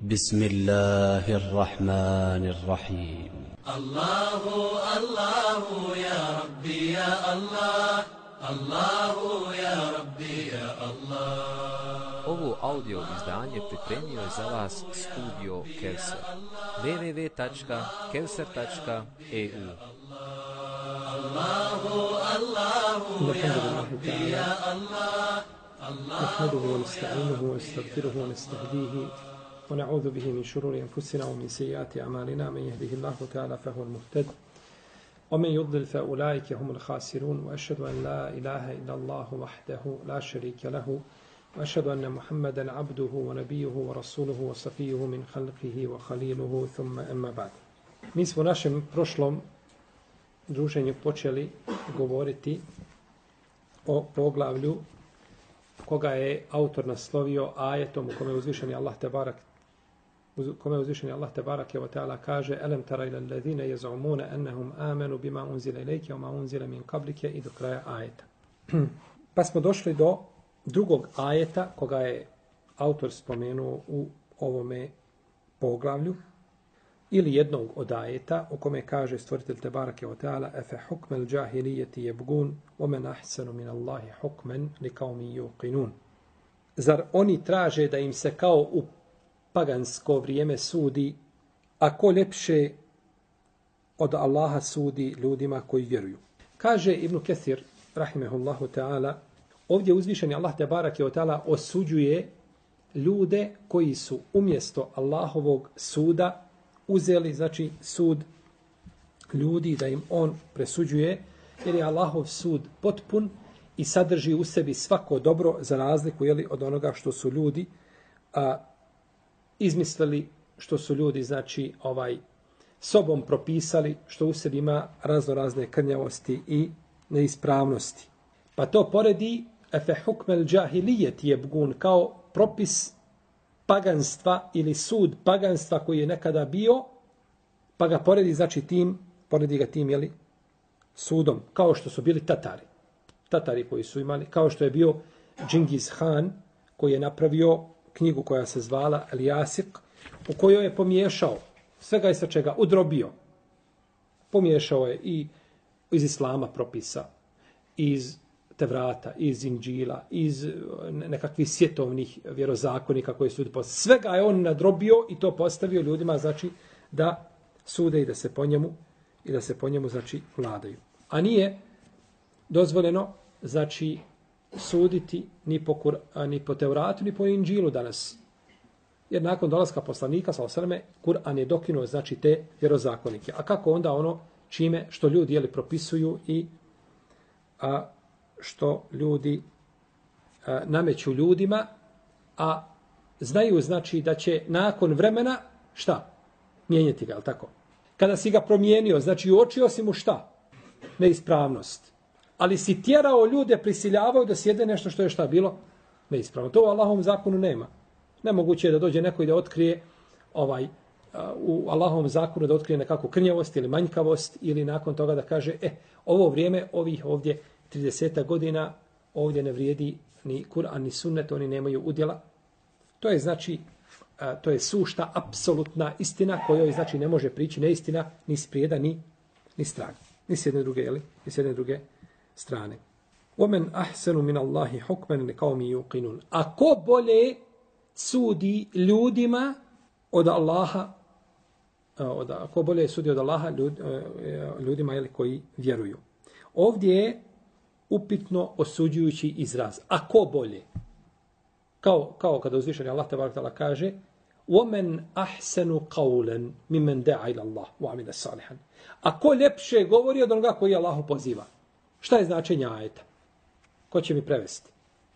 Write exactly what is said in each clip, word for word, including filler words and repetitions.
بسم الله الرحمن الرحيم الله الله يا ربي يا الله الله يا ربي يا الله. Ovo audio izdanje pripremio je za vas studio Kevser. w w w tačka kevser tačka e u الله الله يا ربي يا الله نحمده ونستعينه ونستغفره ونستهديه ونعوذ به من شرور أنفسنا ومن سيئات أعمالنا. من يهده الله تعالى فهو المهتد ومن يضلل فأولئك هم الخاسرون. وأشهد أن لا إله إلا الله وحده لا شريك له وأشهد أن محمدا عبده ونبيه ورسوله وصفيه من خلقه وخليله ثم أما بعد. Mi smo u našem prošlom druženju počeli govoriti o poglavlju koga je autor naslovio ajetom u kome je uzvišeni Allah tebarak u kome je uzvišeni Allah tebarak ve taala kaže: "Alam tara ila alladhina yaz'umuna annahum amanu bima unzila ilayka wa ma unzila min qablika" i do kraja ajeta. Pa smo došli do drugog ajeta koga je autor spomenuo u ovome poglavlju, ili jednog od ajeta u kome kaže stvoritelj tebarake ve taala: "Afa hukmal jahiliyati yabgun wa man ahsanu min Allahi hukman liqaumin yuqinun." Zar oni traže da im se kao u pagansko vrijeme sudi, a ko ljepše od Allaha sudi ljudima koji vjeruju? Kaže Ibn Kathir rahimehullahu ta'ala, ovdje uzvišeni Allah tebarake ve taala osuđuje ljude koji su umjesto Allahovog suda uzeli, znači, sud ljudi, da im on presuđuje, jer je Allahov sud potpun i sadrži u sebi svako dobro, za razliku, jeli, od onoga što su ljudi a, izmislili, što su ljudi, znači, ovaj sobom propisali, što u sebi ima razno razne krnjavosti i neispravnosti. Pa to poredi efe hukmel džahilijet jebgun, kao propis paganstva ili sud paganstva koji je nekada bio, pa ga poredi, znači, tim, poredi ga tim, jeli, sudom, kao što su bili Tatari. Tatari koji su imali, kao što je bio Džingiz Han, koji je napravio knjigu koja se zvala El Jasik, u kojoj je pomiješao svega i sa čega, udrobio. Pomiješao je i iz Islama propisa, iz Tevrata, iz Inđila, iz nekakvih svjetovnih vjerozakonika koji su postavili. Svega je on nadrobio i to postavio ljudima, znači, da sude i da se po njemu, i da se po njemu, znači, vladaju. A nije dozvoljeno, znači, suditi ni po, Kur, ni po Tevratu, ni po Inđilu danas. Jer nakon dolaska poslanika, sallallahu alejhi ve selleme, Kur'an je dokinuo, znači, te vjerozakonike. A kako onda ono čime, što ljudi, jeli, propisuju i a, što ljudi a, nameću ljudima, a znaju, znači, da će nakon vremena, šta? Mijenjati ga, je li tako? Kada si ga promijenio, znači, uočio si mu šta? Neispravnost. Ali si tjerao ljude, prisiljavaju da sjede nešto što je šta bilo? Neispravno. To u Allahovom zakonu nema. Nemoguće je da dođe neko i da otkrije ovaj, u Allahovom zakonu da otkrije nekakvu krnjavost ili manjkavost, ili nakon toga da kaže, e, ovo vrijeme, ovih ovdje trideset godina, ovdje ne vrijedi ni Kur'an, ni sunnet, oni nemaju udjela. To je, znači, to je sušta, apsolutna istina kojoj, znači, ne može prići neistina ni sprijeda, ni, ni straga. Ni s jedne druge, jeli? Ni s jedne druge strane. وَمَنْ أَحْسَنُ مِنَ اللَّهِ حُكْمًا لِقَوْمِ يُوقِنُونَ. A ko bolje sudi ljudima od Allaha, od, ko bolje sudi od Allaha ljud, ljudima, jeli, koji vjeruju. Ovdje je upitno osuđujući izraz. A ko bolje? Kao, kao kada uzvišeni Allah tebarek ta'ala kaže: وَمَنْ أَحْسَنُ قَوْلًا مِمَنْ دَعَ إِلَى اللَّهِ وَعَمِلَ صَالِحًا. A ko ljepše govori od onoga koji Allahu poziva? Šta je značenje ajeta? Ko će mi prevesti?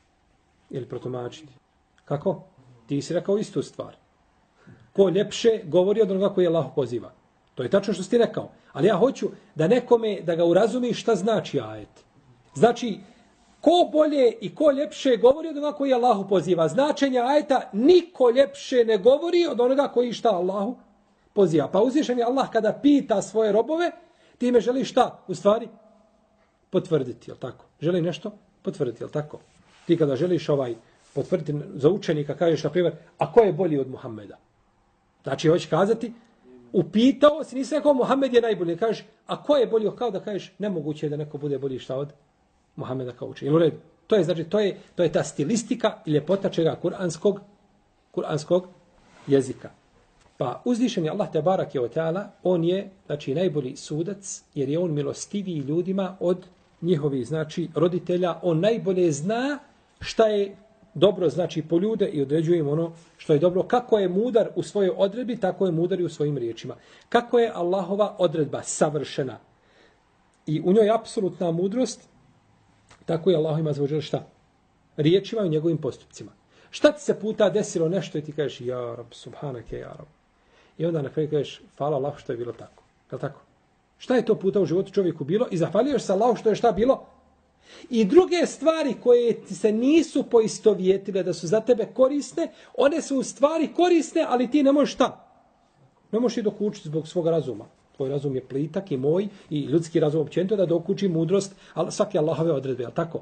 Ili protumačiti? Kako? Ti si rekao istu stvar. Ko ljepše govori od onoga koji Allahu poziva? To je tačno što si ti rekao. Ali ja hoću da nekome, da ga urazumi šta znači ajet. Znači, ko bolje i ko ljepše govori od onoga koji Allahu poziva. Značenje ajeta: niko ljepše ne govori od onoga koji šta Allahu poziva. Pa uzvišen je Allah kada pita svoje robove, time želi šta? U stvari potvrditi, jel tako? Želi nešto potvrditi, jel tako? Ti kada želiš ovaj potvrditi za učenika, kažeš, na primjer, a ko je bolji od Muhammeda? Znači, hoće kazati, upitao si, nisi rekao Muhammed je najbolji. Kažeš, a ko je bolji? Kao da kažeš, nemoguće je da neko bude bolji šta od Muhammeda kao učenja. U redu. To je, znači, to je, to je ta stilistika i ljepota čega kuranskog, kuranskog jezika. Pa uzvišeni Allah te barake o teala, on je, znači, najbolji sudac, jer je on milostiviji ljudima od njihovih, znači, roditelja. On najbolje zna šta je dobro, znači, po ljude i određuje im ono što je dobro. Kako je mudar u svojoj odredbi, tako je mudar i u svojim riječima. Kako je Allahova odredba savršena i u njoj apsolutna mudrost, tako je Allah ima zvođer šta? Riječima i njegovim postupcima. Šta ti se puta desilo nešto i ti kažeš, ja rab, subhanake, ja rab. I onda na kraju kažeš, hvala Allahu što je bilo tako. Je li tako? Šta je to puta u životu čovjeku bilo? I zahvaljuješ se Allahu što je šta bilo? I druge stvari koje ti se nisu poistovjetile da su za tebe korisne, one su u stvari korisne, ali ti ne možeš šta? Ne možeš i dokučiti zbog svog razuma. Tvoj razum je plitak i moj i ljudski razum općenito da dokuči mudrost, ali svake Allahove odredbe, je li tako?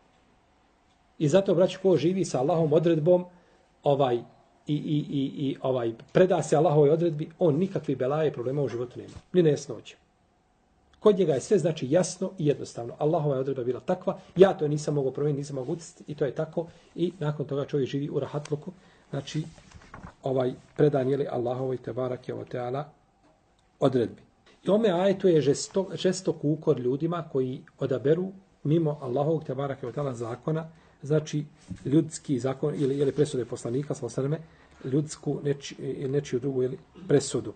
I zato, braći, ko živi sa Allahom odredbom, ovaj, i, i, i, i ovaj, preda se Allahovoj odredbi, on nikakvi belaje problema u životu nema. Ni nejasnoće. Kod njega je sve znači jasno i jednostavno. Allahova je odredba bila takva, ja to nisam mogao promijeniti, nisam mogao utjecati i to je tako. I nakon toga čovjek živi u rahatluku, znači ovaj predan je li Allahovoj te barake o teala odredbi. I ome ajetu je žestok, žestok ukor ljudima koji odaberu mimo Allahovog te barake o teala zakona, znači ljudski zakon ili, ili presude poslanika, sallallahu ljudsku neči, ili nečiju drugu ili presudu.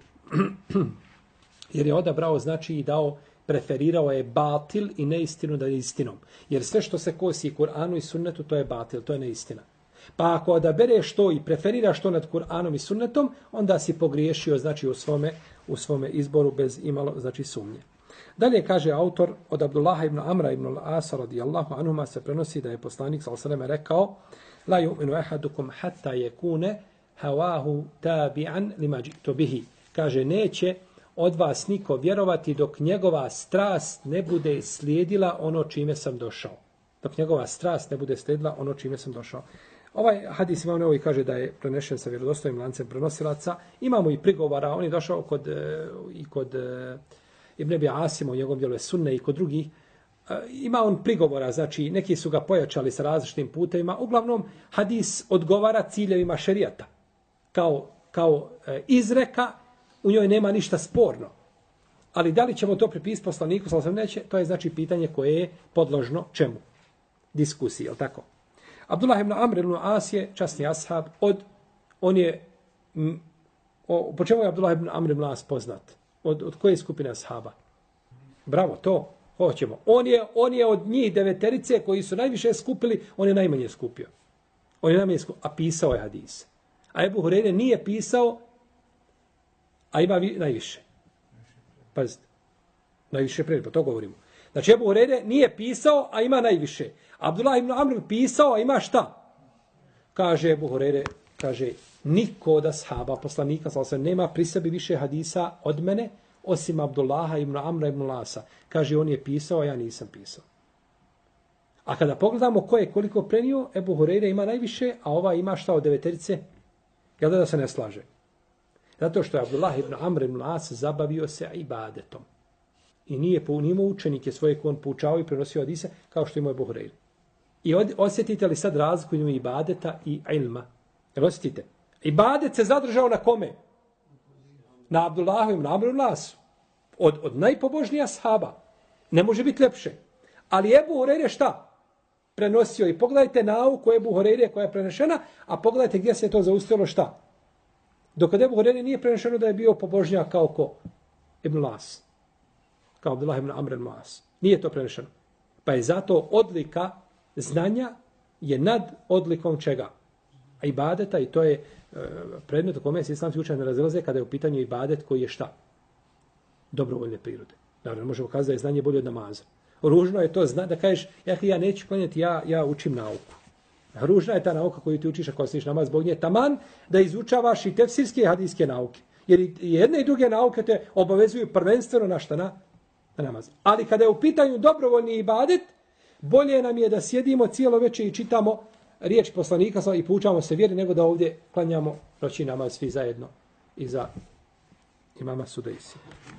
Jer je odabrao, znači i dao, preferirao je batil i neistinu da je istinom. Jer sve što se kosi Kur'anu i sunnetu, to je batil, to je neistina. Pa ako odabereš to i preferiraš to nad Kur'anom i sunnetom, onda si pogriješio, znači u svome, u svome izboru bez imalo, znači sumnje. Dalje kaže autor od Abdullaha ibn Amra ibn al-Asa radijallahu anhuma se prenosi da je poslanik sallallahu alejhi ve sellem rekao: la yu'minu ahadukum hatta yakuna hawahu tabi'an lima ji'tu bihi. Kaže, neće od vas niko vjerovati dok njegova strast ne bude slijedila ono čime sam došao. Dok njegova strast ne bude slijedila ono čime sam došao. Ovaj hadis imam nevoji kaže da je prenešen sa vjerodostojnim lancem prenosilaca. Imamo i prigovara, on je došao kod, i kod Ibn Abi Asima u njegovom djelu je sunne i kod drugih. Ima on prigovora, znači neki su ga pojačali sa različitim putevima. Uglavnom, hadis odgovara ciljevima šerijata. Kao, kao izreka, u njoj nema ništa sporno. Ali da li ćemo to pripisati poslaniku, sallallahu alejhi ve sellem, neće, to je znači pitanje koje je podložno čemu? Diskusiji, je li tako? Abdullah ibn Amr ibn As je časni ashab, od, on je, m, o, po čemu je Abdullah ibn Amr ibn As poznat? Od, od koje skupine ashaba? Bravo, to hoćemo. On je, on je od njih deveterice koji su najviše skupili, on je najmanje skupio. On je najmanje skupio, a pisao je hadise. A Ebu Hureyre nije pisao, a ima vi, najviše. Pazite, najviše predmet, pa to govorimo. Znači, Ebu Hureyre nije pisao, a ima najviše. Abdullah ibn Amr pisao, a ima šta? Kaže Ebu Hureyre, kaže, niko od ashaba, poslanika, sallallahu alejhi ve sellem, nema pri sebi više hadisa od mene, osim Abdullaha ibn Amra ibn Lasa. Kaže, on je pisao, a ja nisam pisao. A kada pogledamo ko je koliko prenio, Ebu Hureyre ima najviše, a ova ima šta od deveterice? Jel da se ne slaže? Zato što je Abdullah ibn Amr ibn As zabavio se ibadetom. I nije imao učenike svoje koje on poučao i prenosio hadise, kao što imao Ebu Hureyre. I od, osjetite li sad razliku između ibadeta i ilma? Jel osjetite? Ibadet se zadržao na kome? Na Abdullahu ibn Amr ibn Asu. Od, od najpobožnija ashaba. Ne može biti lepše. Ali Ebu Hureyre šta? Prenosio. I pogledajte nauku Ebu Hureyre koja je prenešena, a pogledajte gdje se je to zaustavilo šta? Dok od Ebu Hureyre nije prenešeno da je bio pobožnjak kao ko? Ibn As. Kao Abdullah ibn Amr ibn As. Nije to prenešeno. Pa je zato odlika znanja je nad odlikom čega? A ibadeta, i to je e, predmet u kome se islamski učenjaci ne razilaze kada je u pitanju ibadet koji je šta? Dobrovoljne prirode. Naravno, možemo kazati da je znanje bolje od namaza. Ružno je to zna, da kažeš, ja, ja neću klanjati, ja, ja učim nauku. Ružna je ta nauka koju ti učiš ako sliš namaz zbog nje. Taman da izučavaš i tefsirske i hadijske nauke. Jer i jedne i druge nauke te obavezuju prvenstveno na šta? Na, na namaz. Ali kada je u pitanju dobrovoljni ibadet, bolje nam je da sjedimo cijelo večer i čitamo riječ poslanika i poučavamo se vjeri, nego da ovdje klanjamo noćni namaz svi zajedno. iza imama Sudejsi.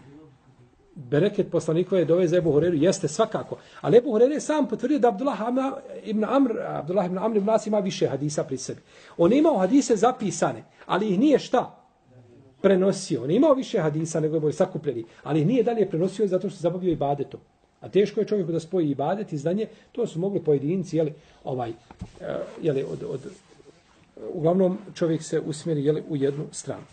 Bereket poslanikove dove za Ebu Hureru jeste svakako. Ali Ebu Hureru je sam potvrdio da Abdullah ibn Amr, Abdullah ibn Amr ibn As ima više hadisa pri sebi. On je imao hadise zapisane, ali ih nije šta? Prenosio. On je imao više hadisa nego je boli sakupljeni, ali ih nije dalje prenosio zato što se zabavio ibadetom. A teško je čovjeku da spoji ibadet i znanje, to su mogli pojedinci, jeli, ovaj, jeli, od, od, uglavnom čovjek se usmjeri, jeli, u jednu stranu.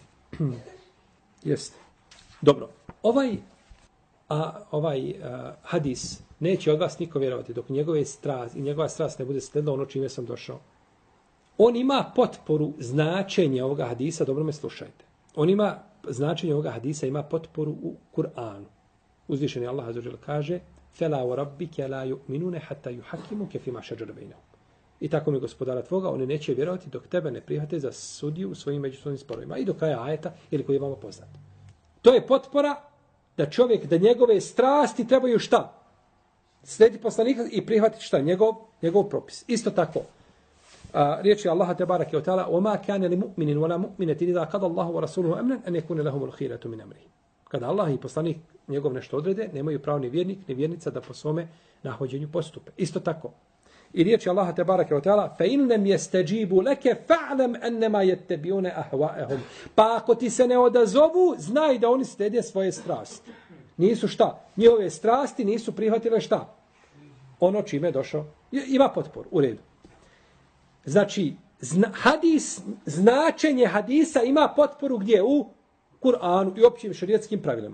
Jeste. Dobro. Ovaj, a, ovaj a, hadis neće od vas niko vjerovati dok njegove strast i njegova strast ne bude sledila ono čime sam došao. On ima potporu značenje ovoga hadisa, dobro me slušajte. On ima značenje ovoga hadisa, ima potporu u Kur'anu. Uzvišeni Allah azza wa jalla kaže: "Fela wa rabbika la yu'minuna hatta yuhakkimuka fima shajara bainahum." I tako mi gospodara tvoga, oni neće vjerovati dok tebe ne prihvate za sudiju u svojim međusobnim sporovima. I do kraja ajeta, ili koji je vama poznat. To je potpora da čovjek, da njegove strasti trebaju šta? Slediti poslanika i prihvatiti šta? Njegov, njegov propis. Isto tako. A, riječi Allaha te barake o ta'ala: "Oma kana li mu'minin wala mu'minatin idha qada Allahu wa rasuluhu amran an yakuna lahumul khiyaratu min amrihi." Kada Allah i poslanik njegov nešto odrede, nemaju pravo ni vjernik, ni vjernica da po svome nahođenju postupe. Isto tako. I riječi Allaha te barake o ta'ala: "Fa in lam yastajibu laka fa'lam annama yattabi'una ahwa'ahum." Pa ako ti se ne odazovu, znaj da oni slijede svoje strasti. Nisu šta? Njihove strasti nisu prihvatile šta? Ono čime je došao. Ima potporu. U redu. Znači, zna, hadis, značenje hadisa ima potporu gdje? U Kur'anu i općim šerijetskim pravilima.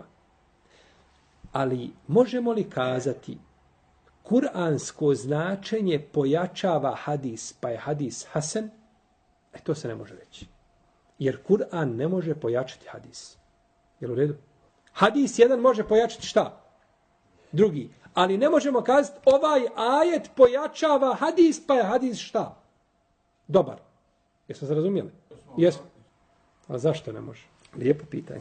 Ali možemo li kazati kuransko značenje pojačava hadis, pa je hadis hasan? E to se ne može reći. Jer Kur'an ne može pojačati hadis. Jel u redu? Hadis jedan može pojačati šta? Drugi. Ali ne možemo kazati ovaj ajet pojačava hadis, pa je hadis šta? Dobar. Jesmo se razumijeli? Jesmo. A zašto ne može? Lijepo pitanje.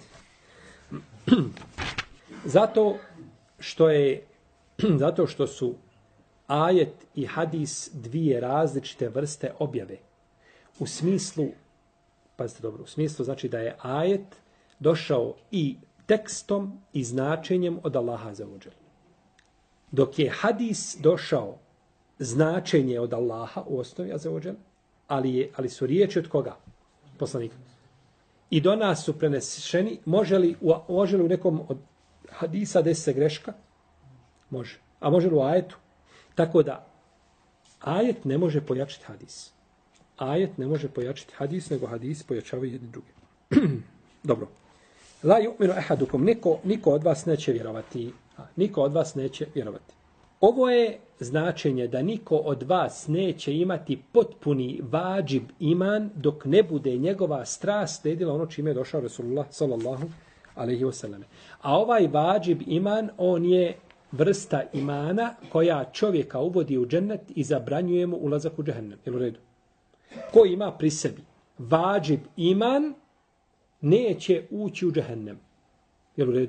Zato što je zato što su ajet i hadis dvije različite vrste objave. U smislu, pazite dobro, u smislu znači da je ajet došao i tekstom i značenjem od Allaha azza wa dželle. Dok je hadis došao značenje od Allaha u osnovi azza wa dželle, ali, je, ali su riječi od koga? Poslanika. I do nas su preneseni, može li, može li u nekom od hadisa desiti se greška? Može. A može li u ajetu? Tako da, ajet ne može pojačiti hadis. Ajet ne može pojačiti hadis, nego hadis pojačavaju jedni drugi. Dobro. La yu'minu ahadukum, niko, niko od vas neće vjerovati. Niko od vas neće vjerovati. Ovo je značenje da niko od vas neće imati potpuni vađib iman dok ne bude njegova strast sledila ono čime je došao Rasulullah sallallahu alejhi ve selleme. A ovaj vađib iman, on je vrsta imana koja čovjeka uvodi u džennet i zabranjuje mu ulazak u džehennem. Jel u redu? Ko ima pri sebi vađib iman, neće ući u džehennem. Jel u redu?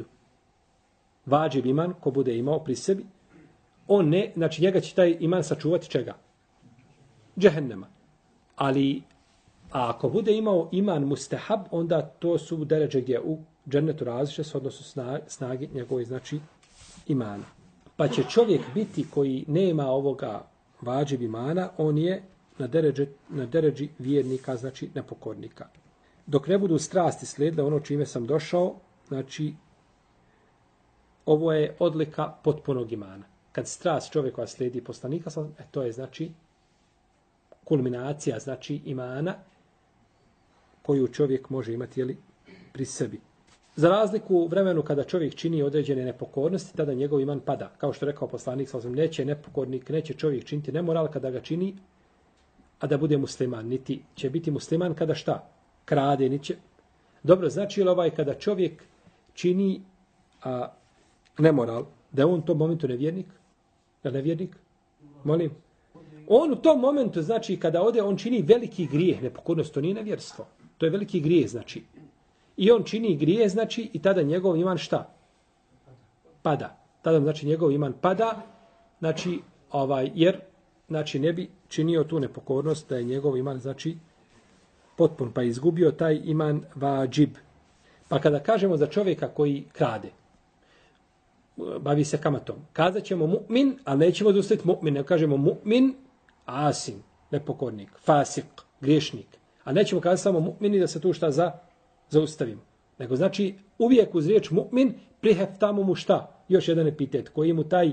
Vađib iman, ko bude imao pri sebi, on ne, znači njega će taj iman sačuvati čega? Džehennema. Ali, a ako bude imao iman mustahab, onda to su deređe gdje u džennetu različite s odnosu snagi njegove, znači, imana. Pa će čovjek biti koji nema ovoga vađib imana, on je na deređi, na deređi vjernika, znači nepokornika. Dok ne budu strasti slijedile ono čime sam došao, znači, ovo je odlika potpunog imana. Kad strast čovjeka slijedi poslanika, e, to je znači kulminacija, znači imana koju čovjek može imati jeli, pri sebi. Za razliku u vremenu kada čovjek čini određene nepokornosti, tada njegov iman pada. Kao što je rekao poslanik, neće nepokornik, neće čovjek činiti nemoral kada ga čini, a da bude musliman. Niti će biti musliman kada šta? Krade, niti će. Dobro, znači li ovaj kada čovjek čini a, nemoral, da je on u tom momentu nevjernik? Je li nevjernik? Molim. On u tom momentu, znači, kada ode, on čini veliki grijeh, nepokornost, to nije nevjerstvo. To je veliki grijeh, znači. I on čini grijeh, znači, i tada njegov iman šta? Pada. Tada, znači, njegov iman pada, znači, ovaj, jer, znači, ne bi činio tu nepokornost da je njegov iman, znači, potpun, pa izgubio taj iman vađib. Pa kada kažemo za čovjeka koji krade, bavi se kamatom, kazat ćemo mu'min, ali nećemo dostaviti mu'min, ne kažemo mu'min, asim, nepokornik, fasik, griješnik. A nećemo kazati samo mu'mini da se tu šta za, zaustavimo. Nego znači uvijek uz riječ mu'min priheftamo mu šta? Još jedan epitet koji mu taj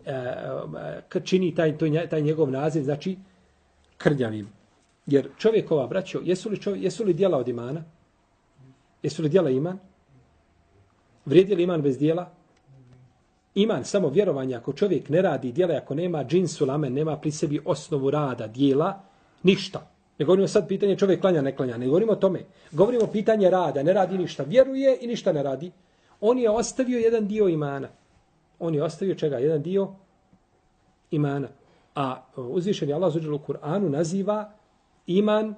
e, čini taj, taj njegov naziv, znači krnjavim. Jer čovjekova, braćo, jesu li, čovjek, jesu li djela od imana? Jesu li djela iman? Vrijedi li iman bez djela? Iman, samo vjerovanje, ako čovjek ne radi djela, ako nema džinsul amen, nema pri sebi osnovu rada, djela, ništa. Ne govorimo sad pitanje čovjek klanja, ne klanja, ne govorimo o tome. Govorimo pitanje rada, ne radi ništa, vjeruje i ništa ne radi. On je ostavio jedan dio imana. On je ostavio čega? Jedan dio imana. A uzvišeni Allah azza wa jalla u Kur'anu naziva iman,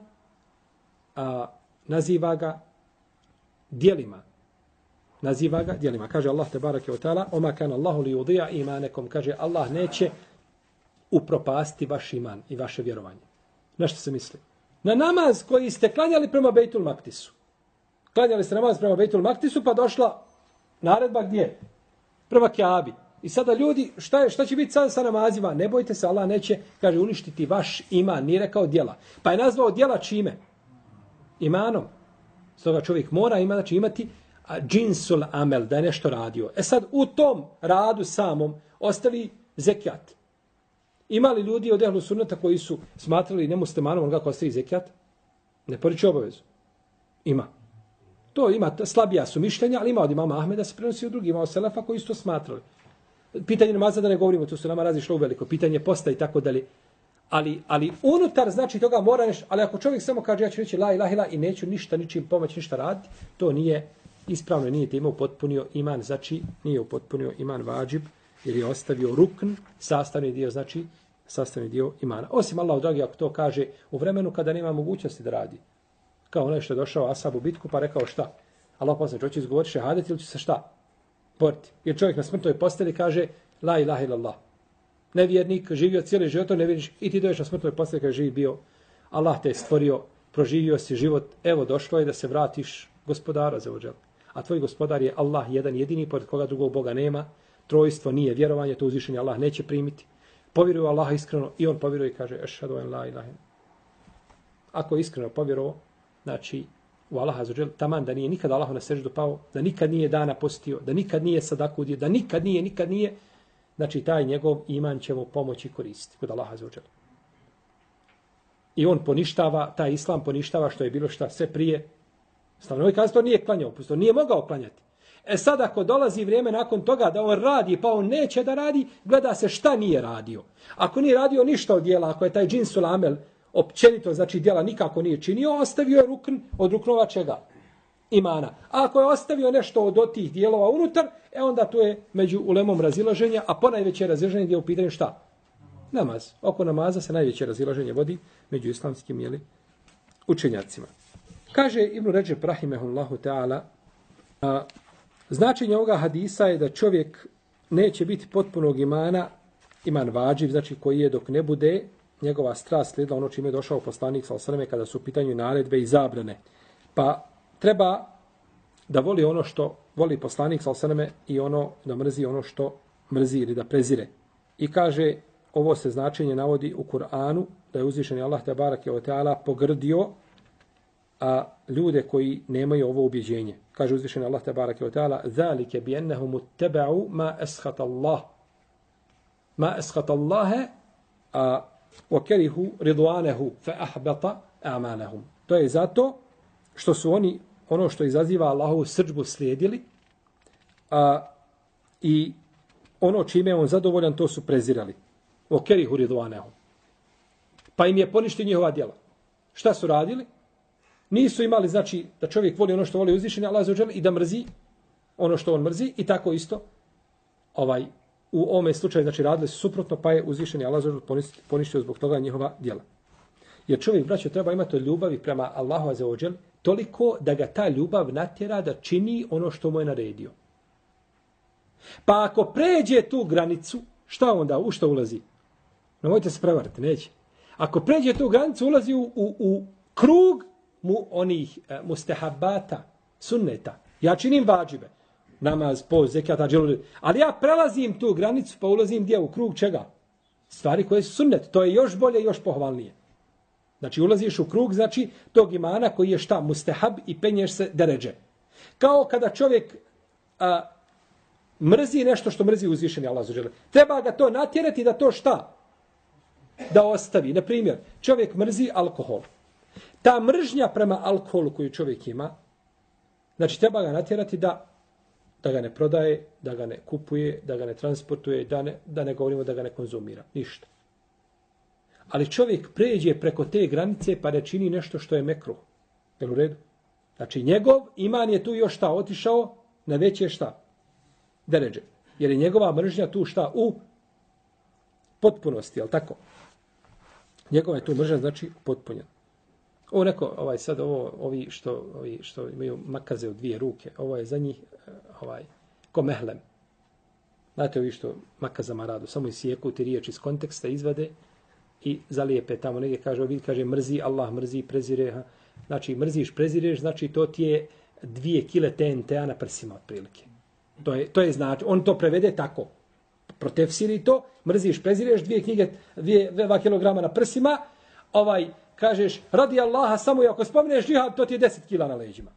a, naziva ga djelima. Naziva ga djelima. Kaže Allah tebareke ve taala: "Oma kana Allahu li yudhi'a imanakum." Kaže Allah neće upropasti vaš iman i vaše vjerovanje. Na što se misli? Na namaz koji ste klanjali prema Bejtul Maktisu. Klanjali ste namaz prema Bejtul Maktisu, pa došla naredba gdje? Prema Kjabi. I sada ljudi, šta, je, šta će biti sada sa namazima? Ne bojte se, Allah neće, kaže, uništiti vaš iman. Nije rekao djela. Pa je nazvao djela čime? Imanom. Stoga čovjek mora ima, znači, imati džinsul amel, da je nešto radio. E sad, u tom radu samom ostavi zekijat. Ima li ljudi od ehlu sunneta koji su smatrali nemuslimanom on kako ostavi zekijat? Ne poriče obavezu. Ima. To ima, slabija su mišljenja, ali ima od imama Ahmeda se prenosi od drugih, ima od selefa koji su to smatrali. Pitanje namaza da ne govorimo, tu su nama razišlo u veliko. Pitanje posta i tako dalje. Ali, ali unutar znači toga mora nešto, ali ako čovjek samo kaže ja ću reći la ilaha ila i neću ništa, ničim pomoći, ništa raditi, to nije ispravno, nije time upotpunio iman, znači nije upotpunio iman vađib, jer je ostavio rukn, sastavni dio, znači sastavni dio imana. Osim Allah, dragi, ako to kaže u vremenu kada nema mogućnosti da radi. Kao onaj što je došao Asab u bitku pa rekao šta? Allah poslanik, hoće izgovoriti šehadet ili će se šta? Boriti. Jer čovjek na smrtnoj posteli kaže la ilaha illallah. Nevjernik, živio cijeli život, nevjernik, i ti dođeš na smrtnoj posteli kada živi bio. Allah te je stvorio, proživio si život, evo došlo je da se vratiš gospodara za ođel. A tvoj gospodar je Allah jedan jedini, pored koga drugog Boga nema. Trojstvo nije vjerovanje, to uzvišenje Allah neće primiti. Povjeruje Allaha iskreno i on povjeruje i kaže ešhadu en la ilaha. Ako je iskreno povjerovao, znači u Allaha azza wa dželle, taman da nije nikad Allahu na seždu pao, da nikad nije dana postio, da nikad nije sadaku udio, da nikad nije, nikad nije, znači taj njegov iman će mu pomoći koristiti kod Allaha azza wa dželle. I on poništava, taj islam poništava što je bilo šta sve prije. Stavno kaže to nije klanjao, pusto nije mogao klanjati. E sad ako dolazi vrijeme nakon toga da on radi, pa on neće da radi, gleda se šta nije radio. Ako nije radio ništa od djela, ako je taj džinsul amel općenito, znači djela nikako nije činio, ostavio je rukn od ruknova čega? Imana. A ako je ostavio nešto od tih dijelova unutar, e onda tu je među ulemom razilaženja, a ponajveće razilaženje gdje je u pitanju šta? Namaz. Oko namaza se najveće razilaženje vodi među islamskim jeli, učenjacima. Kaže Ibn Ređeb rahimehullahu ta'ala, a, značenje ovoga hadisa je da čovjek neće biti potpunog imana, iman vađiv, znači koji je dok ne bude njegova strast slijedila ono čime je došao poslanik sallallahu alejhi ve sellem kada su u pitanju naredbe i zabrane. Pa treba da voli ono što voli poslanik sallallahu alejhi ve sellem i ono da mrzi ono što mrzi ili da prezire. I kaže, ovo se značenje navodi u Kur'anu, da je uzvišeni Allah te bareke ve taala pogrdio a ljude koji nemaju ovo ubjeđenje. Kaže uzvišeni Allah te bareke ve taala: "Zalike bi annahum ittaba'u ma askhata Allah." Ma askhata Allah a wa karihu ridwanahu fa ahbata a'malahum. To je zato što su oni ono što izaziva Allahovu srdžbu slijedili, a i ono čime je on zadovoljan to su prezirali. Wa karihu ridwanahu. Pa im je poništio njihova djela. Šta su radili? Nisu imali, znači, da čovjek voli ono što voli uzvišenje Allah azza wa dželle i da mrzi ono što on mrzi i tako isto ovaj u ovome slučaju, znači, radili su suprotno, pa je uzvišenje Allah azza wa dželle poništio zbog toga njihova djela. Jer čovjek, braćo, treba imati ljubavi prema Allahu azza wa dželle toliko da ga ta ljubav natjera da čini ono što mu je naredio. Pa ako pređe tu granicu, šta onda, u što ulazi? Nemojte se prevariti, neće. Ako pređe tu granicu, ulazi u, u, u krug mu onih e, mustahabata, sunneta, Ja činim vađibe. Namaz, post, zekat, adžel, ali ja prelazim tu granicu pa ulazim gdje u krug čega? Stvari koje su sunnet. To je još bolje i još pohvalnije. Znači ulaziš u krug, znači tog imana koji je šta? Mustahab i penješ se deređe. Kao kada čovjek a, mrzi nešto što mrzi uzvišeni Allah azza wa dželle. Treba ga to natjerati da to šta? Da ostavi. Na primjer, čovjek mrzi alkohol. Ta mržnja prema alkoholu koju čovjek ima, znači treba ga natjerati da da ga ne prodaje, da ga ne kupuje, da ga ne transportuje, da ne, da ne govorimo da ga ne konzumira. Ništa. Ali čovjek pređe preko te granice pa ne čini nešto što je mekruh. Jel u redu? Znači njegov iman je tu još šta otišao na veće šta? Deređe. Jer je njegova mržnja tu šta? U potpunosti, jel tako? Njegova je tu mržnja znači potpunjena. Ovo neko, ovaj sad ovo, ovi što, ovi što imaju makaze u dvije ruke, ovo je za njih ovaj, ko mehlem. Znate ovi što makazama radu, samo isijeku ti riječi iz konteksta, izvade i zalijepe tamo negdje, kaže, ovi kaže mrzi, Allah mrzi, prezire. Ha. Znači mrziš, prezireš, znači to ti je dvije kile T N T-a na prsima otprilike. To je, to je znači, on to prevede tako. Protefsiri to, mrziš, prezireš, dvije knjige, dvije, dva kilograma na prsima, ovaj, kažeš, radi Allaha, samo i ako spomeneš džihad, to ti je deset kila na leđima.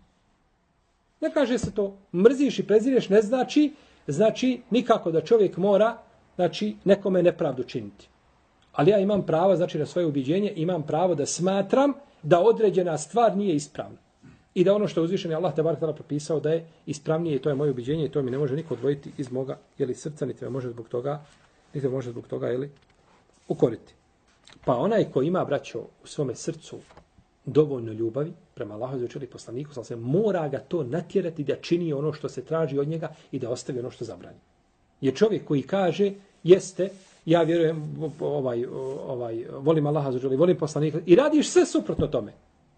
Ne kaže se to. Mrziš i prezireš ne znači, znači nikako da čovjek mora, znači nekome nepravdu činiti. Ali ja imam pravo, znači na svoje ubiđenje, imam pravo da smatram da određena stvar nije ispravna. I da ono što je uzvišeni Allah te barak propisao da je ispravnije i to je moje ubiđenje i to mi ne može niko odvojiti iz moga jeli, srca, niti me može zbog toga, niti me može zbog toga jeli, ukoriti. Pa onaj ko ima, braćo, u svome srcu dovoljno ljubavi prema Allahu azza wa dželle poslaniku, sa se mora ga to natjerati da čini ono što se traži od njega i da ostavi ono što zabrani. Jer čovjek koji kaže jeste, ja vjerujem, ovaj, ovaj, volim Allaha azza wa dželle, volim poslanika i radiš sve suprotno tome.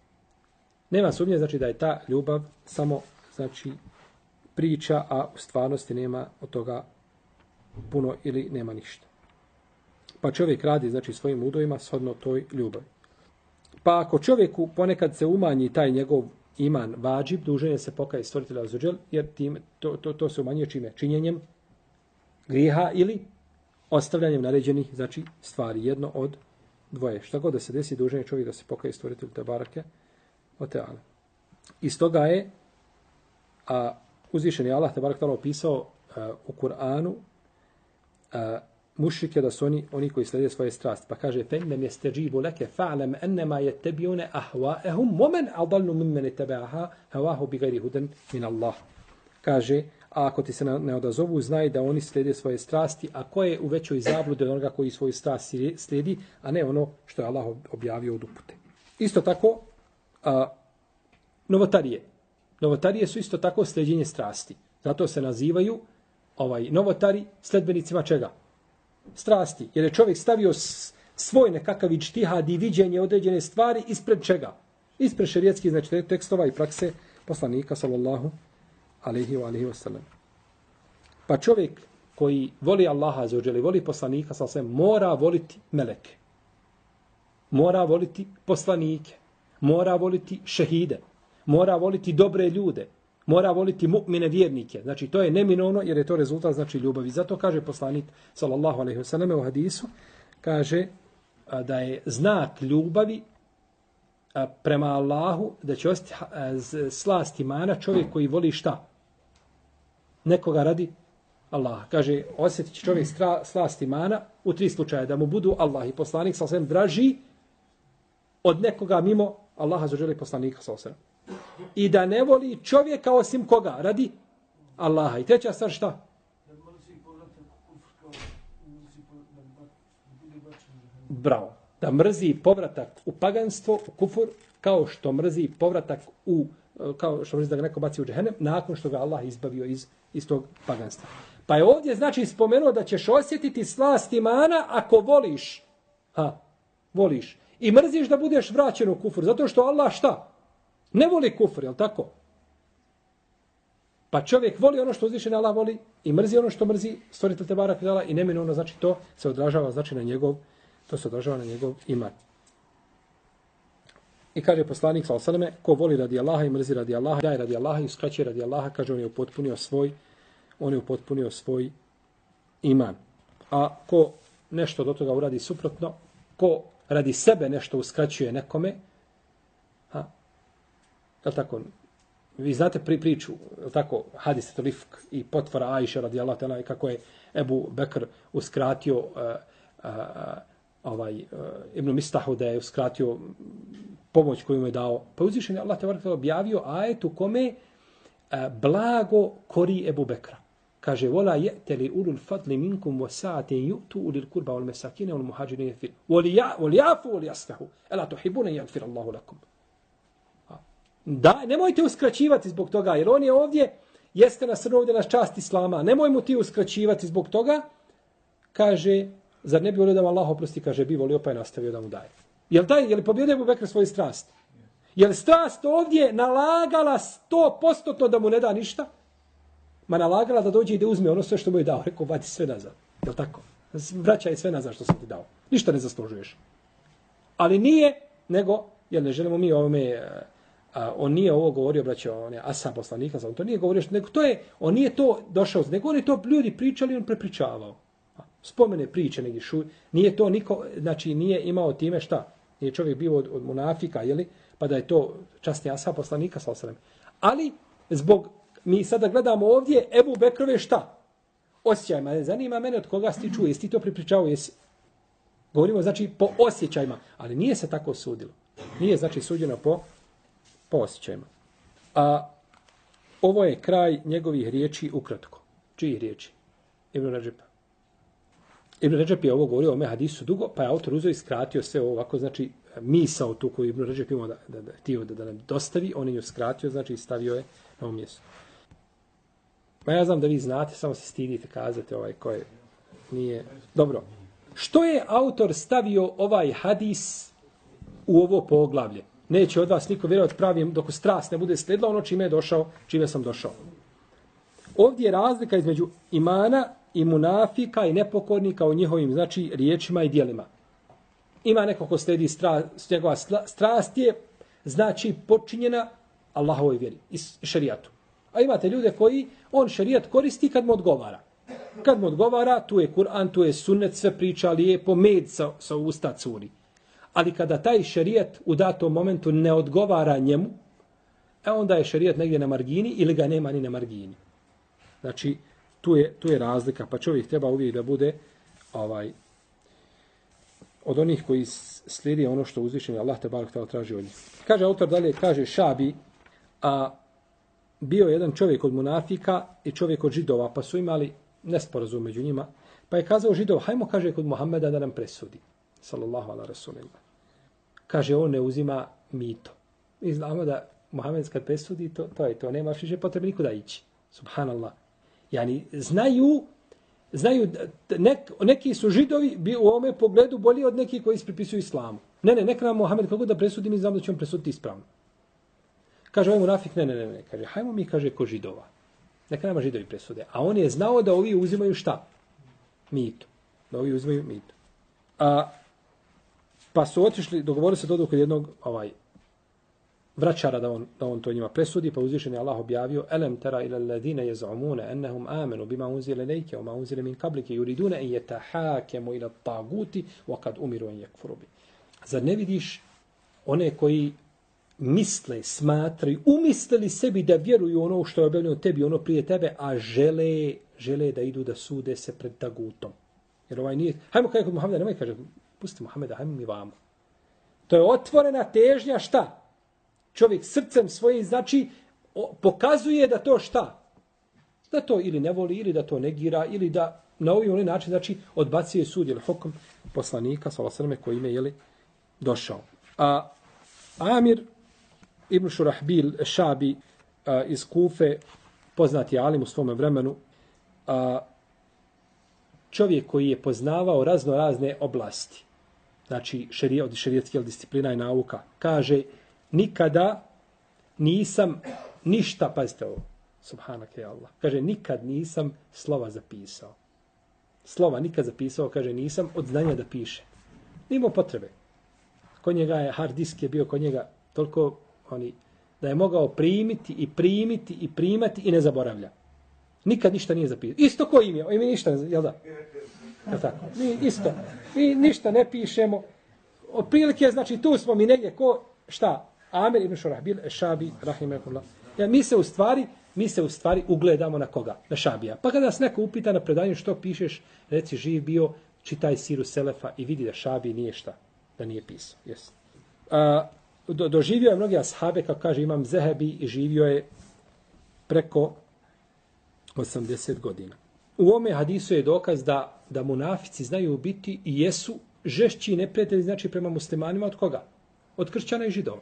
Nema sumnje, znači da je ta ljubav samo znači priča, a u stvarnosti nema od toga puno ili nema ništa. Pa čovjek radi znači svojim udovima shodno toj ljubavi. Pa ako čovjeku ponekad se umanji taj njegov iman vađib, dužan je se pokaje stvoritelja azza wa dželle, jer tim, to, to, to se umanjuje čime? Činjenjem grijeha ili ostavljanjem naređenih znači stvari. Jedno od dvoje. Šta god da se desi, dužan je čovjek da se pokaje stvoritelju te barake o teala. Iz toga je a, uzvišeni Allah te barake opisao a, u Kur'anu a, mušrike da su oni, oni koji slijede svoje strasti. Pa kaže, فَإِنَّمْ يَسْتَجِيبُ لَكَ فَعْلَمْ أَنَّمَا يَتَّبِيُونَ أَهْوَاءَهُمْ وَمَنْ أَضَلُّ مِمَّنِ اتَّبَعَ هَوَاهُ بِغَيْرِ هُدًى مِنَ اللَّهِ. Kaže, a ako ti se ne odazovu, znaj da oni slijede svoje strasti, a ko je u većoj zabludi od onoga koji svoju strast slijedi, a ne ono što je Allah objavio od upute. Isto tako, a, novotarije. Novotarije su isto tako sljeđenje strasti. Zato se nazivaju ovaj novotari sledbenicima čega? Strasti. Jer je čovjek stavio svoj nekakav iđtihad i viđenje određene stvari ispred čega? Ispred šerijetskih znači tekstova i prakse poslanika sallallahu alejhi ve alihi wasallam. Pa čovjek koji voli Allaha azza wa dželle, voli poslanika sallallahu alejhi mora voliti meleke. Mora voliti poslanike. Mora voliti šehide. Mora voliti dobre ljude. Mora voliti mu'mine vjernike. Znači to je neminovno jer je to rezultat znači ljubavi. Zato kaže poslanik sallallahu alejhi ve selleme u hadisu, kaže da je znak ljubavi prema Allahu da će ostati slast imana čovjek koji voli šta? Nekoga radi Allah. Kaže, osjetit će čovjek slast imana u tri slučaja. Da mu budu Allah i poslanik sallallahu alejhi ve sellem draži od nekoga mimo Allaha azza wa dželle poslanika sallallahu alejhi ve sellem. I da ne voli čovjeka osim koga? Radi Allaha. I treća stvar šta? Bravo. Da mrzi povratak u paganstvo, u kufur, kao što mrzi povratak u, kao što mrzi da ga neko baci u džehennem, nakon što ga Allah izbavio iz, iz tog paganstva. Pa je ovdje znači spomenuo da ćeš osjetiti slast imana ako voliš. Ha, voliš. I mrziš da budeš vraćen u kufur. Zato što Allah šta? Ne voli kufr, je li tako? Pa čovjek voli ono što uzvišeni Allah voli i mrzi ono što mrzi stvoritelj te barak dala i neminovno znači to se odražava znači na njegov, to se odražava na njegov iman. I kaže poslanik sallallahu alejhi ve selleme, ko voli radi Allaha i mrzi radi Allaha, daje radi Allaha i uskraćuje radi Allaha, kaže on je upotpunio svoj, on je upotpunio svoj iman. A ko nešto do toga uradi suprotno, ko radi sebe nešto uskraćuje nekome, a, je tako, vi znate pri priču, je tako, hadis Rifk i potvora Ajše radijallahu ta'ala, kako je Ebu Bekr uskratio uh, uh, ovaj, uh, Ibn Mistahu da je uskratio pomoć koju mu je dao. Pa uzvišen je Allah te objavio ajet u kome uh, blago kori Ebu Bekra. Kaže, vola je'teli ulul fadli minkum wa sa'atin ju'tu ulil kurba wal mesakine wal muhađirine fil. Voli jafu, voli jasfahu. Ela tuhibune jagfir Allahu lakum. Da, nemojte uskraćivati zbog toga, jer on je ovdje, jeste nas ovdje na čast Islama, nemoj mu ti uskraćivati zbog toga, kaže, zar ne bi volio da mu Allah oprosti, kaže, bi volio pa je nastavio da mu daje. Jel, daj, jel pobjedio Ebu Bekr svoju strast? Jel strast ovdje nalagala sto posto da mu ne da ništa? Ma nalagala da dođe i da uzme ono sve što mu je dao, rekao, vati sve nazad. Jel tako? Vraćaj sve nazad što sam ti dao. Ništa ne zaslužuješ. Ali nije, nego, jel ne želimo mi ovome... A on nije ovo govorio, braćo, on je Asa poslanika, on to nije govorio, nego to je, on nije to došao, nego oni to ljudi pričali, on prepričavao. Spomene priče, neki šu, nije to niko, znači nije imao time šta, nije čovjek bio od, od munafika, jeli, pa da je to časni Asa poslanika, sa osrem. Ali, zbog, mi sada gledamo ovdje, Ebu Bekrove šta? Osjećajima, zanima mene od koga si ti čuje, jesi ti to prepričavao, jesi. Govorimo, znači, po osjećajima, ali nije se tako sudilo. Nije, znači, suđeno po po osjećajima. A ovo je kraj njegovih riječi ukratko. Čijih riječi? Ibn Redžepa. Ibn Redžep je ovo govorio o ome hadisu dugo, pa je autor uzeo i skratio sve ovo ovako, znači misao tu koju Ibn Redžep imao da, da, da, htio da, da nam dostavi, on je nju skratio, znači stavio je na ovo mjesto. Ma ja znam da vi znate, samo se stidite kazati ovaj koje nije... Dobro. Što je autor stavio ovaj hadis u ovo poglavlje? Neće od vas niko vjerovati pravim dok strast ne bude slijedila ono čime je došao, čime sam došao. Ovdje je razlika između imana i munafika i nepokornika u njihovim, znači, riječima i dijelima. Ima neko ko slijedi strast, njegova strast je, znači, počinjena Allahovoj vjeri i šerijatu. A imate ljude koji, on šerijat koristi kad mu odgovara. Kad mu odgovara, tu je Kur'an, tu je sunnet, sve priča lijepo, med sa, sa usta curi. Ali kada taj šerijat u datom momentu ne odgovara njemu, e onda je šerijat negdje na margini ili ga nema ni na margini. Znači, tu je, tu je razlika, pa čovjek treba uvijek da bude ovaj, od onih koji slijedi ono što uzvišenje Allah te barak tala traži od njih. Kaže autor dalje, kaže Šabi, a bio jedan čovjek od munafika i čovjek od židova, pa su imali nesporazum među njima, pa je kazao židov, hajmo, kaže, kod Muhammeda da nam presudi. Sallallahu ala rasulillah. Kaže, on ne uzima mito. Mi znamo da Muhammed kad presudi, to, to je to. Nemaš više potrebe nikuda ići. Subhanallah. Yani, znaju, znaju nek, neki su židovi bi u ovome pogledu bolji od nekih koji ispripisuju islamu. Ne, ne, neka nam Muhammed kako da presudi, mi znamo da ćemo presuditi ispravno. Kaže, ovaj munafik, ne, ne, ne, ne. Kaže, hajmo mi, kaže, ko židova. Neka nama židovi presude. A on je znao da ovi uzimaju šta? Mito. Da ovi uzimaju mito. A pa su otišli, dogovorili se dodu kod jednog ovaj, vraćara da on, da on to njima presudi, pa uzvišen je Allah objavio Elem tera ila alladhina yaz'umuna annahum amanu bima unzila ilayka wa ma unzila min qablika yuriduna an yatahakamu ila at-taguti wa qad umiru an yakfuru bi. Zar ne vidiš one koji misle, smatraju, umislili sebi da vjeruju ono što je objavljeno tebi, ono prije tebe, a žele, žele da idu da sude se pred tagutom. Jer ovaj nije... Hajmo kaj kod Muhammeda, nemoj kaže, pusti Muhammeda, hajmo mi vamo. To je otvorena težnja šta? Čovjek srcem svojim, znači, o, pokazuje da to šta? Da to ili ne voli, ili da to negira, ili da na ovaj onaj način, znači, odbacuje sud, ili hokom poslanika, sallallahu koji ime, jeli, došao. A Amir ibn Šurahbil Šabi a, iz Kufe, poznati alim u svome vremenu, a, čovjek koji je poznavao razno razne oblasti, znači šerija, od šerijatskih disciplina i nauka, kaže, nikada nisam ništa, pazite ovo, subhanake Allah, kaže, nikad nisam slova zapisao. Slova nikad zapisao, kaže, nisam od znanja da piše. Nimo potrebe. Kod njega je hard disk je bio kod njega Toliko oni, da je mogao primiti i primiti i primati i ne zaboravlja. Nikad ništa nije zapisao. Isto ko ime, ime ništa, jel da? Je tako? Mi isto. Mi ništa ne pišemo. Otprilike, znači, tu smo mi negdje ko, šta? Amir ibn Šurahbil, Šabi, rahimahullah. Ja, mi se u stvari, mi se u stvari ugledamo na koga? Na Šabija. Pa kada nas neko upita na predanju što pišeš, reci živ bio, čitaj siru Selefa i vidi da Šabi nije šta, da nije pisao. Yes. A, do, doživio je mnogi ashabe, kako kaže Imam Zehebi, i živio je preko osamdeset godina. U ome hadisu je dokaz da, da munafici znaju biti i jesu žešći neprijatelji, znači prema muslimanima od koga? Od kršćana i židova.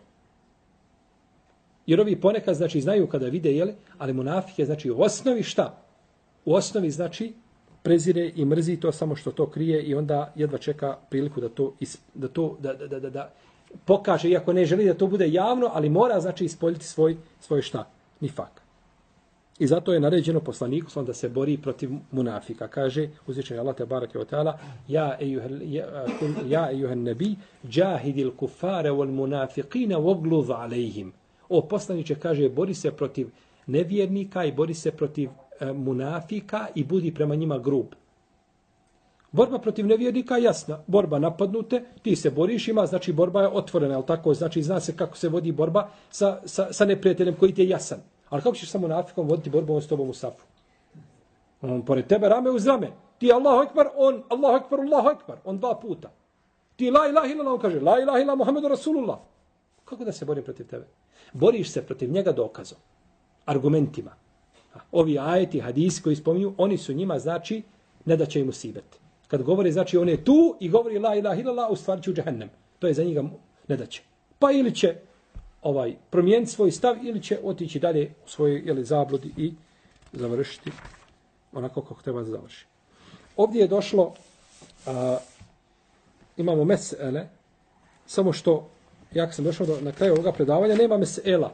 Jer ovi ponekad, znači, znaju kada vide, jeli, ali munafike, znači, u osnovi šta? U osnovi, znači, prezire i mrzi to samo što to krije i onda jedva čeka priliku da to, is, da, to da, da, da, da pokaže, iako ne želi da to bude javno, ali mora, znači, ispoljiti svoj, svoj šta? Nifak. I zato je naređeno poslaniku da se bori protiv munafika. Kaže uzvišeni Allah te bareke ve taala: "Ja ejuhel ja, ja ejuhen nabi, jahidil kufara wal munafiqina wagluz alejhim." O poslanice, kaže, bori se protiv nevjernika i bori se protiv e, munafika i budi prema njima grub. Borba protiv nevjernika je jasna. Borba napadnute, ti se boriš, ima, znači borba je otvorena, al tako, znači zna se kako se vodi borba sa, sa, sa neprijateljem koji ti je jasan. Ali kako ćeš sa munafikom voditi borbu, on s tobom u safu? On pored tebe rame uz rame. Ti Allahu ekber, on Allahu ekber, Allahu ekber. On dva puta. Ti la ilaha illallah, on kaže la ilaha illallah Muhammedu Rasulullah. Kako da se borim protiv tebe? Boriš se protiv njega dokazom, argumentima. Ovi ajeti, hadisi koji spominju, oni su njima, znači, ne da će im usibet. Kad govori, znači, on je tu i govori la ilaha illallah, u stvari će u džehennem. To je za njega ne da će. Pa ili će ovaj promijeniti svoj stav ili će otići dalje u svojoj jeli, zabludi i završiti onako kako treba da završi. Ovdje je došlo, a, imamo mesele, samo što, ja sam došao do, na kraju ovoga predavanja, nema mesela.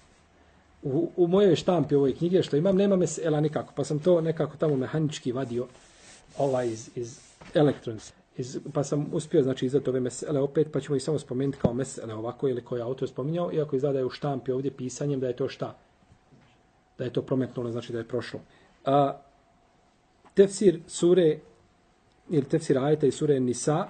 U, u mojoj štampi ovoj knjige što imam, nema mesela nikako, pa sam to nekako tamo mehanički vadio ovaj iz, iz elektrons. Iz, pa sam uspio, znači, izdati ove mesele opet, pa ćemo ih samo spomenuti kao mesele ovako, ili koji je autor spominjao, iako izgleda je u štampi ovdje pisanjem da je to šta? Da je to prometnulo, znači da je prošlo. A, tefsir sure, ili tefsir ajeta i sure Nisa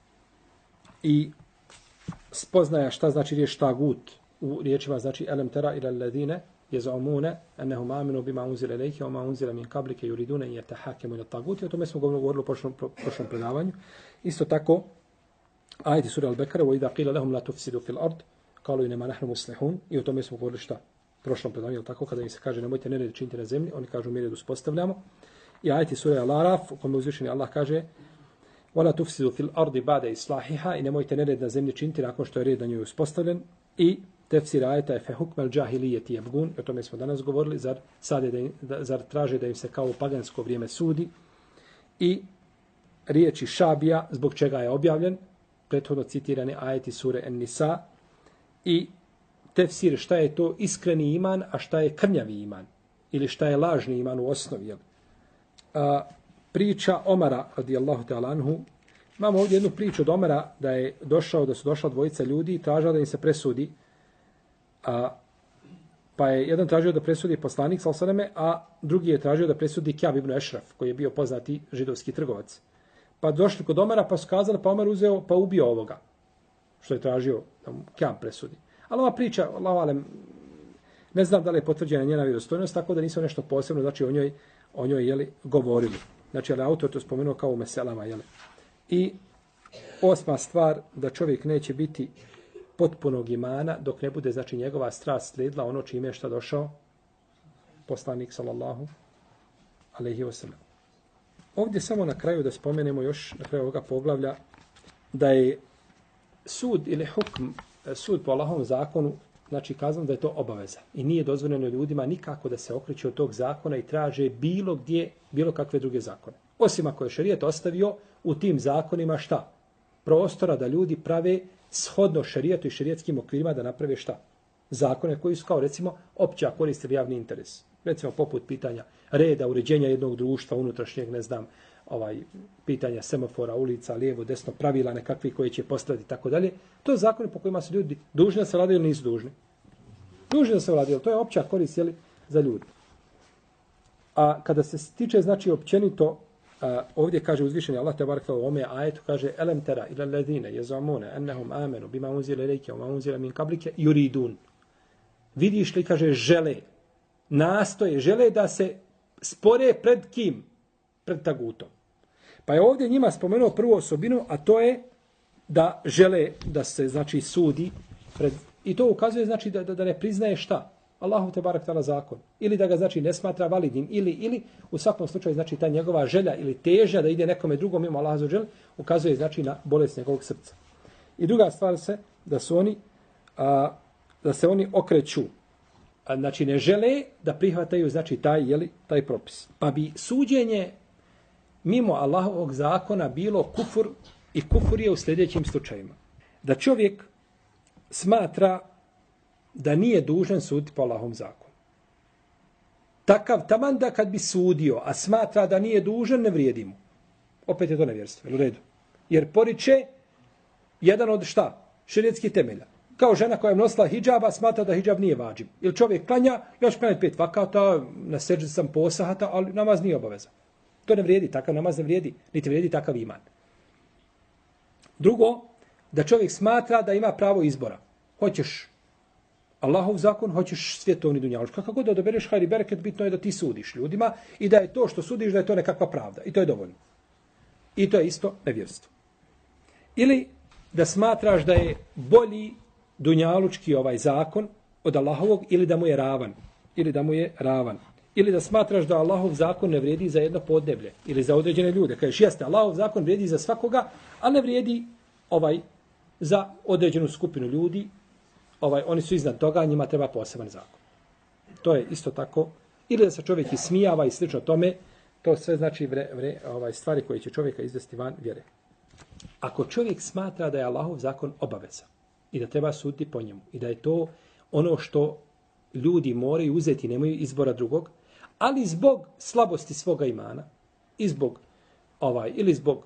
i spoznaja šta znači riječ tagut u riječima, znači elem tera ila alladine yaz'umuna annahum aminu bima unzila ilayka wa ma unzila min qablika yuriduna an yatahakamu ila tagut. O tome smo govorili u prošlom, prošlom predavanju. Isto tako ajeti sura Al-Bekara wa idha qila lahum la tufsidu fil ard qalu inma nahnu muslihun. I o tome smo govorili šta? U prošlom predavanju, tako kada im se kaže nemojte nered činiti na zemlji, oni kažu mi red uspostavljamo. I ajeti sura Al-Araf u kome uzvišeni Allah kaže wala tufsidu fil ardi ba'da islahiha, i nemojte nered na zemlji činiti nakon što je red na njoj uspostavljen. I tefsir ajeta je fe hukmel džahilijeti jebgun, o tome smo danas govorili, zar, sade da im, da, zar traže da im se kao u pagansko vrijeme sudi. I riječi Šabija, zbog čega je objavljen, prethodno citirane ajeti sure En-Nisa, i tefsir šta je to iskreni iman, a šta je krnjavi iman, ili šta je lažni iman u osnovi. Jel? A, priča Omara, radijallahu ta'ala anhu, imamo ovdje jednu priču od Omara, da je došao, da su došla dvojica ljudi i tražila da im se presudi. A, pa je jedan tražio da presudi poslanik, sallallahu, a drugi je tražio da presudi Kjab ibn Ešraf, koji je bio poznati židovski trgovac. Pa došli kod Omara, pa su kazali, pa Omar uzeo, pa ubio ovoga, što je tražio da mu Kjab presudi. Ali ova priča, Allah, ne znam da li je potvrđena njena vjerostojnost, tako da nisu nešto posebno, znači o njoj, o njoj jeli, govorili. Znači, ali autor to spomenuo kao u meselama, jeli. I osma stvar, da čovjek neće biti potpunog imana dok ne bude, znači, njegova strast slijedila ono čime je šta došao poslanik, sallallahu alejhi ve sellem. Ovdje samo na kraju da spomenemo još, na kraju ovoga poglavlja, da je sud ili hukm, sud po Allahovom zakonu, znači kazano da je to obaveza. I nije dozvoljeno ljudima nikako da se okreću od tog zakona i traže bilo gdje, bilo kakve druge zakone. Osim ako je šerijet ostavio u tim zakonima šta? Prostora da ljudi prave shodno šerijetu i šerijetskim okvirima da naprave šta? Zakone koji su kao recimo opća korist ili javni interes. Recimo poput pitanja reda, uređenja jednog društva, unutrašnjeg, ne znam, ovaj pitanja semafora, ulica, lijevo, desno, pravila nekakvi koji će postaviti i tako dalje. To je zakoni po kojima su ljudi dužni da se vladaju ili nisu dužni. Dužni da se vladaju, to je opća korist jeli, za ljudi. A kada se tiče, znači, općenito, a, ovdje kaže uzvišeni Allah te barek u ome ajetu, kaže elem tera ila ladine yazumuna annahum amanu bima unzila ilayka wa ma unzila min qablika yuridun. Vidiš li, kaže, žele, nastoje, žele da se spore pred kim? Pred tagutom. Pa je ovdje njima spomenuo prvu osobinu, a to je da žele da se, znači, sudi pred... I to ukazuje, znači, da, da, da ne priznaje šta? Allahu te barek tala zakon. Ili da ga, znači, ne smatra validnim. Ili, ili u svakom slučaju, znači, ta njegova želja ili težnja da ide nekome drugom mimo Allaha dželle, ukazuje, znači, na bolest njegovog srca. I druga stvar se, da su oni, a, da se oni okreću. A, znači, ne žele da prihvataju, znači, taj, jeli, taj propis. Pa bi suđenje mimo Allahovog zakona bilo kufur i kufur je u sljedećim slučajima. Da čovjek smatra da nije dužan suditi po Allahovom zakonu. Takav taman da kad bi sudio, a smatra da nije dužan, ne vrijedi mu. Opet je to nevjerstvo, u redu. Jer poriče jedan od šta? Šerijetskih temelja. Kao žena koja je nosila hidžaba, smatra da hidžab nije vađib. Ili čovjek klanja, još klanja pet vakata, na seždi sam posahata, ali namaz nije obaveza. To ne vrijedi, takav namaz ne vrijedi, niti vrijedi takav iman. Drugo, da čovjek smatra da ima pravo izbora. Hoćeš Allahov zakon, hoćeš svjetovni dunjaluč. Kako god da odabereš hajri bereket, bitno je da ti sudiš ljudima i da je to što sudiš, da je to nekakva pravda. I to je dovoljno. I to je isto nevjerstvo. Ili da smatraš da je bolji dunjalučki ovaj zakon od Allahovog ili da mu je ravan. Ili da mu je ravan. Ili da smatraš da Allahov zakon ne vrijedi za jedno podneblje ili za određene ljude. Kažeš, jeste, Allahov zakon vrijedi za svakoga, ali ne vrijedi ovaj za određenu skupinu ljudi. Ovaj, oni su iznad toga, njima treba poseban zakon. To je isto tako. Ili da se čovjek ismijava i slično tome, to sve znači vre, vre, ovaj, stvari koje će čovjeka izvesti van vjere. Ako čovjek smatra da je Allahov zakon obaveza i da treba suditi po njemu i da je to ono što ljudi moraju uzeti, nemaju izbora drugog, ali zbog slabosti svoga imana i zbog ovaj ili zbog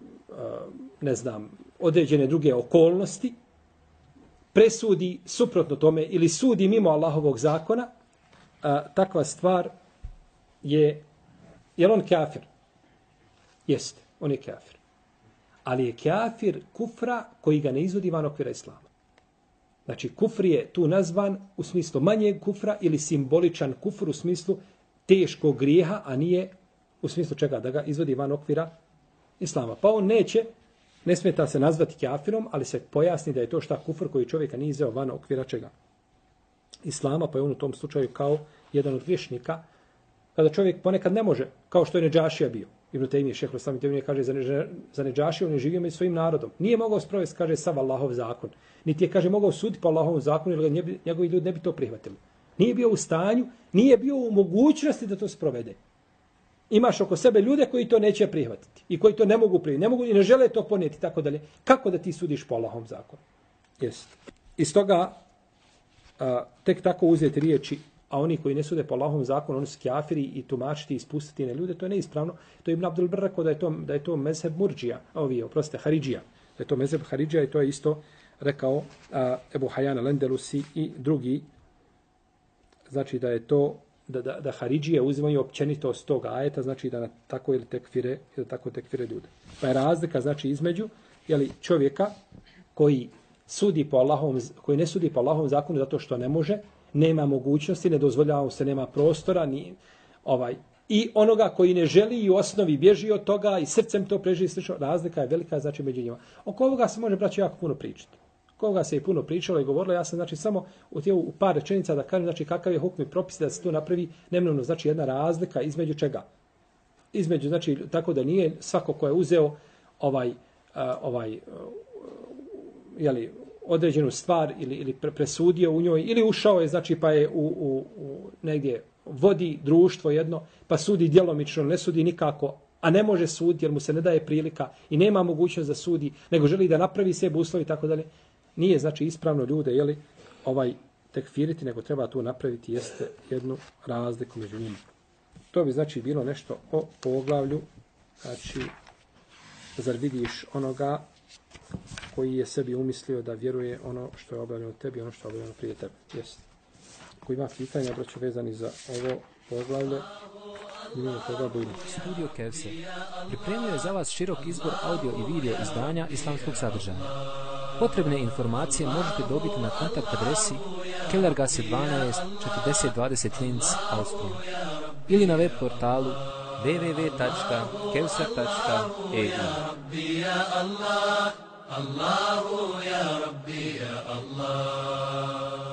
ne znam određene druge okolnosti presudi suprotno tome ili sudi mimo Allahovog zakona, a, takva stvar je, je on kafir? Jeste, on je kafir. Ali je kafir kufra koji ga ne izvodi van okvira islama. Znači, kufr je tu nazvan u smislu manjeg kufra ili simboličan kufr u smislu teškog grijeha, a nije u smislu čega da ga izvodi van okvira islama. Pa on neće, ne smeta se nazvati kafirom, ali se pojasni da je to šta kufr koji čovjeka nije izveo van okvira čega islama, pa je on u tom slučaju kao jedan od griješnika, kada čovjek ponekad ne može, kao što je Nedžašija bio. Ibn Tejmije, šejh Islam Ibn Tejmije kaže za, ne, za Nedžašiju, on je živio među svojim narodom. Nije mogao sprovesti, kaže, sav Allahov zakon. Niti je, kaže, mogao suditi po Allahovom zakonu, ili ga njegovi ljudi ne bi to prihvatili. Nije bio u stanju, nije bio u mogućnosti da to sprovede. Imaš oko sebe ljude koji to neće prihvatiti i koji to ne mogu prihvatiti, ne mogu i ne žele to ponijeti, tako dalje. Kako da ti sudiš po Allahovom zakonu? Jest. Iz toga a, tek tako uzeti riječi, a oni koji ne sude po Allahovom zakonu, oni su kafiri i tumačiti i ispustiti na ljude, to je neispravno. To je Ibn Abdul Bar rekao da je to, da je to mezheb Murdžija, ovi, oprostite, Haridžija. Da je to mezheb Haridžija i to je isto rekao a, Ebu Hajan al-Endelusi i drugi. Znači da je to da, da, da Haridžije uzimaju općenitost tog ajeta, znači da na tako ili tekfire, ili tako tekfire ljude. Pa je razlika, znači, između jeli, čovjeka koji sudi po Allahovom, koji ne sudi po Allahovom zakonu zato što ne može, nema mogućnosti, ne dozvoljava se, nema prostora, ni, ovaj, i onoga koji ne želi i u osnovi bježi od toga i srcem to preživi, slično, razlika je velika, znači, među njima. Oko ovoga se može, braći, jako puno pričati. Koga se je puno pričalo i govorilo, ja sam, znači, samo u, tijelu, u par rečenica da kažem, znači, kakav je hukm i propis da se tu napravi neminovno, znači, jedna razlika između čega? Između, znači, tako da nije svako ko je uzeo ovaj, a, ovaj, jeli, određenu stvar ili, ili presudio u njoj, ili ušao je, znači, pa je u, u, u negdje vodi društvo jedno, pa sudi djelomično, ne sudi nikako, a ne može suditi jer mu se ne daje prilika i nema mogućnost da sudi, nego želi da napravi sebi uslovi i tako dalje. Nije, znači, ispravno ljude, jeli, ovaj, tekfiriti, nego treba tu napraviti jeste jednu razliku među njima. To bi, znači, bilo nešto o poglavlju Znači, zar vidiš onoga koji je sebi umislio da vjeruje ono što je objavljeno tebi, ono što je objavljeno prije tebe. Jeste. Ako ima pitanja, braćo, vezani za ovo poglavlje, imamo poglavlje. Studio Kevser pripremio je za vas širok izbor audio i video izdanja islamskog sadržaja. Potrebne informacije možete dobiti na kontakt adresi Kellergasse dvanaest četrdeset dvadeset Linz, Austrija, ili na web portalu w w w tačka kevser tačka e u. الله يا ربي يا الله